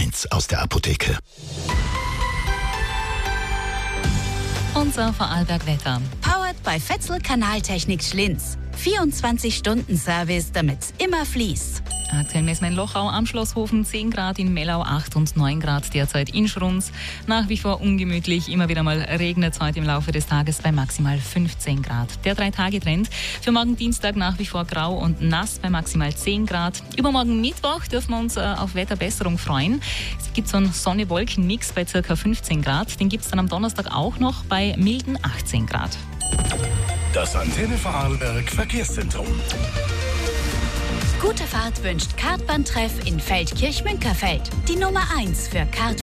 1 aus der Apotheke. Unser Vorarlberg-Wetter. Powered by Fetzel Kanaltechnik Schlinz. 24-Stunden-Service, damit's immer fließt. Aktuell messen wir in Lochau am Schlosshofen 10 Grad, in Mellau 8 und 9 Grad derzeit in Schrunz. Nach wie vor ungemütlich, immer wieder mal regnet es heute im Laufe des Tages bei maximal 15 Grad. Der 3-Tage-Trend für morgen Dienstag nach wie vor grau und nass bei maximal 10 Grad. Übermorgen Mittwoch dürfen wir uns auf Wetterbesserung freuen. Es gibt so einen Sonne-Wolken-Mix bei ca. 15 Grad. Den gibt es dann am Donnerstag auch noch bei milden 18 Grad. Das Antenne Vorarlberg Verkehrszentrum. Gute Fahrt wünscht Kartbahntreff in Feldkirch-Münkerfeld. Die Nummer 1 für Kart